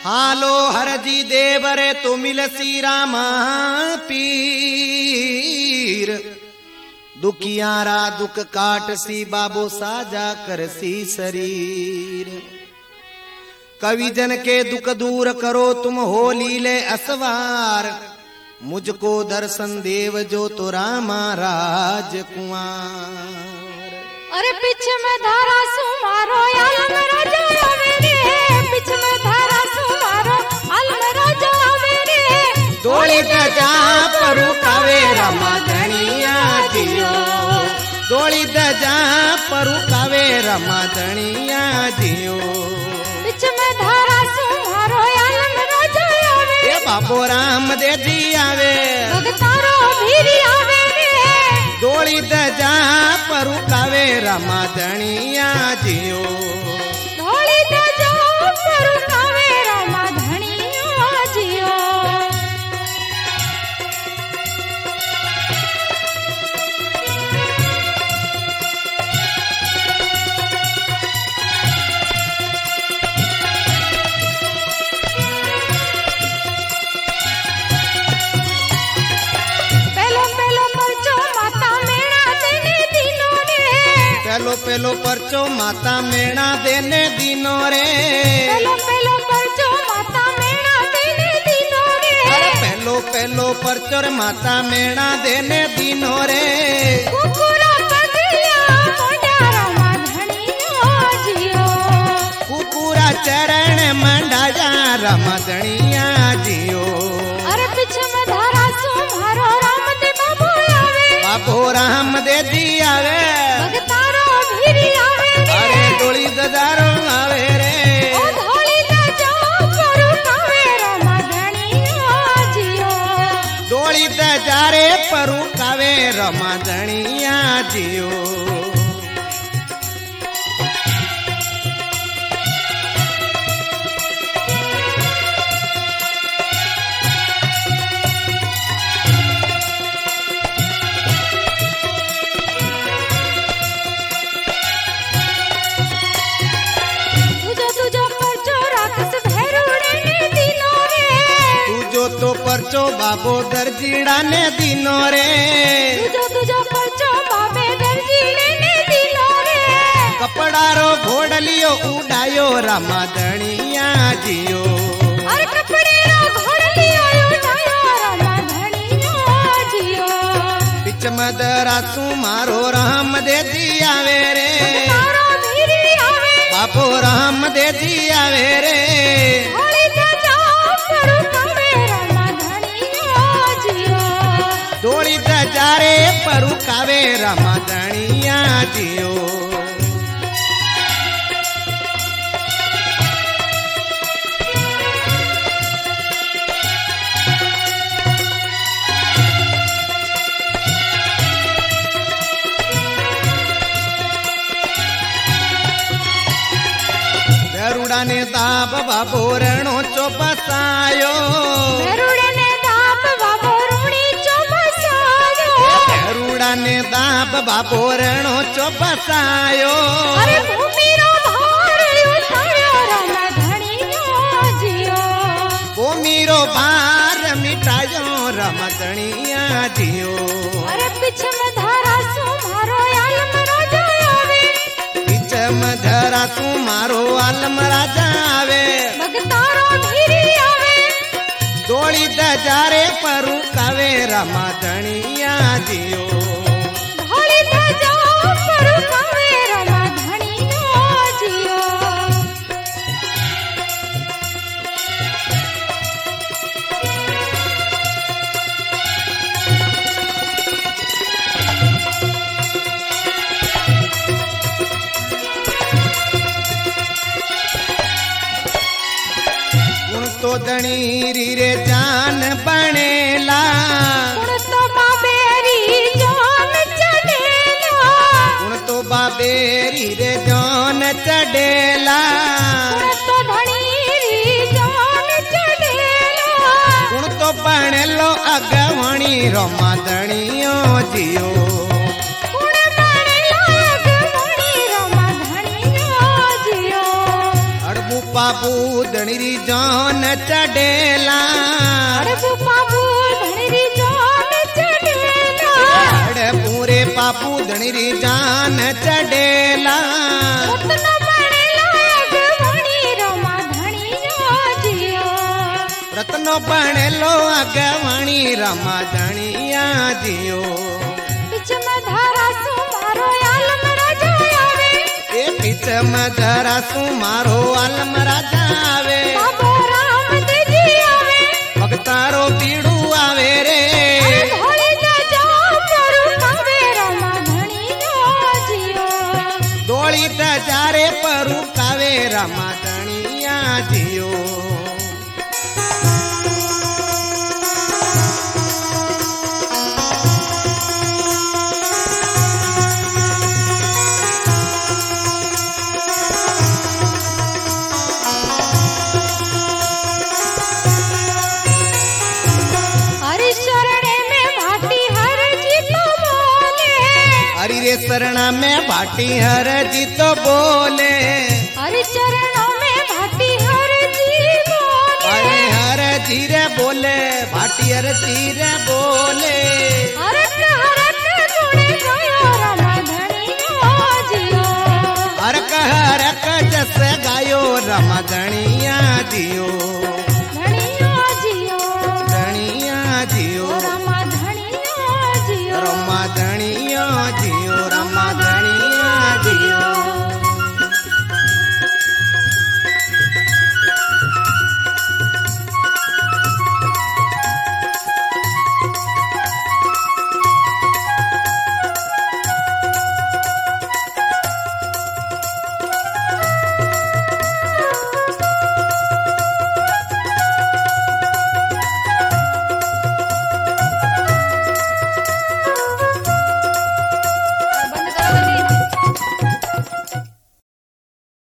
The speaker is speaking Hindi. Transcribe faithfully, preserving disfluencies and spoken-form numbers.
हालो हरजी देव रे तो मिलसी रामा पीर, दुखियारा दुख काट सी बाबो साजा करसी शरीर। कवि जन के दुख दूर करो तुम हो लीले असवार, मुझको दर्शन देव जो तो रामा राजकुमार। अरे पीछे में धारा सुमारो आलम राजा मेरे, पीछे में धारा सुमारो आलम राजा मेरे। डोली दजा परु कावे रमा धनिया जियो, डोली दजा परु कावे रमा धनिया जियो। पीछे में धारा सुमारो आलम राजा मेरे, ए बाबो राम दे जी आवे भगतारो भीरी आवे रे। डोली दजा परु कावे रमा धनिया जियो, डोली दजा परु कावे रमा धनिया जियो। पेलो पेलो परचो माता मेणा देने दिनो रे, पेलो पेलो परचो माता मेणा देने दिनो रे। अरे पेलो पेलो परचो रे माता मेणा देने दिनो रे। कुकुरा पगलिया मोंडा रमा धनिया जियो, कुकुरा चरण मंडा जा रमा धनिया जियो। अरे पीछे में धारा सुमारो राम दे बाबू आवे, बाबो राम दे दी आवे भगतारो भीरी आवे रे। अरे डोली दजारो आवे रे, ओ धोली दजा परु कावे रमा धनिया जियो, डोली दजारे परु कावे रमा धनिया जियो। तो परचो बाबो दर्जीड़ा ने दिनो रे, तुझो तुझो परचो बाबे दर्जीड़े ने दिनो रे। कपड़ा रो घोड़लियो उड़ायो रमा धनिया जियो, और कपड़े रो घोड़लियो उड़ायो रमा धनिया जियो। बिच मदरा सुमारो राम दे दिया वे रे, तारो भीरी आवे बाबो राम दे दिया वे रे। होली दजा परु कावे रमा धनिया जियो, डोली दजारे परु कावे रमा धनिया जियो। गरुड़ा ने दाब बाबो रणो चो बसायो, गरुड़ा ने दाब बाबो रुणी चो बसायो, गरुड़ा ने दाब बाबो रणो चो बसायो। अरे भूमि रो भार उठायो रमा धनिया जियो, भूमि रो भार मिटायो रमा धनिया जियो। अरे पीछे में धारा सुमारो आलम राजा आवे, पीछे में धारा सुमारो आलम राजा आवे, भगतारो भीरी आवे डोली दजारे परु कावे रमा धनिया जियो, ढोली दजा परु कावे रमा धनिया जियो। तो धनी रे जान बनेला, गुण तो बाबेरी जान चढ़ेला, गुण तो बाबेरी रे जान चढ़ेला, गुण तो धनीरी जान चढ़ेला, गुण तो बनेलो अगवणी रमा धनियो जियो, गुण बनेलो अगवणी रमा धनिया जियो। पापू धणरी जान चढ़ेला अरे पापू धणरी जान चढ़ेला अरे पूरे पापू धणरी जान चढ़ेला रत्न बनेला अगवाणी रमा धणिया जियो रत्नो बनेलो अगवाणी रमा धणिया जियो बीच में धारा सु मारो आलम राजा आवे ए बीच में धारा सु मारो आलम राजा आवे बाबो राम देजी आवे भक्तारो बीड़ू आवे रे धोई जा परू कावे रमा धणिया जियो डोली तजारे परू कावे रमा धणिया जियो हरि रे शरणा में भाटी हर जी तो बोले हरि चरणों में भाटी हर जी बोले अरे हर जी रे बोले भाटी हर जी रे बोले हरक हरक गुणे गायो रमा धणिया जियो हरक हरक जस गायो रमा धणिया जियो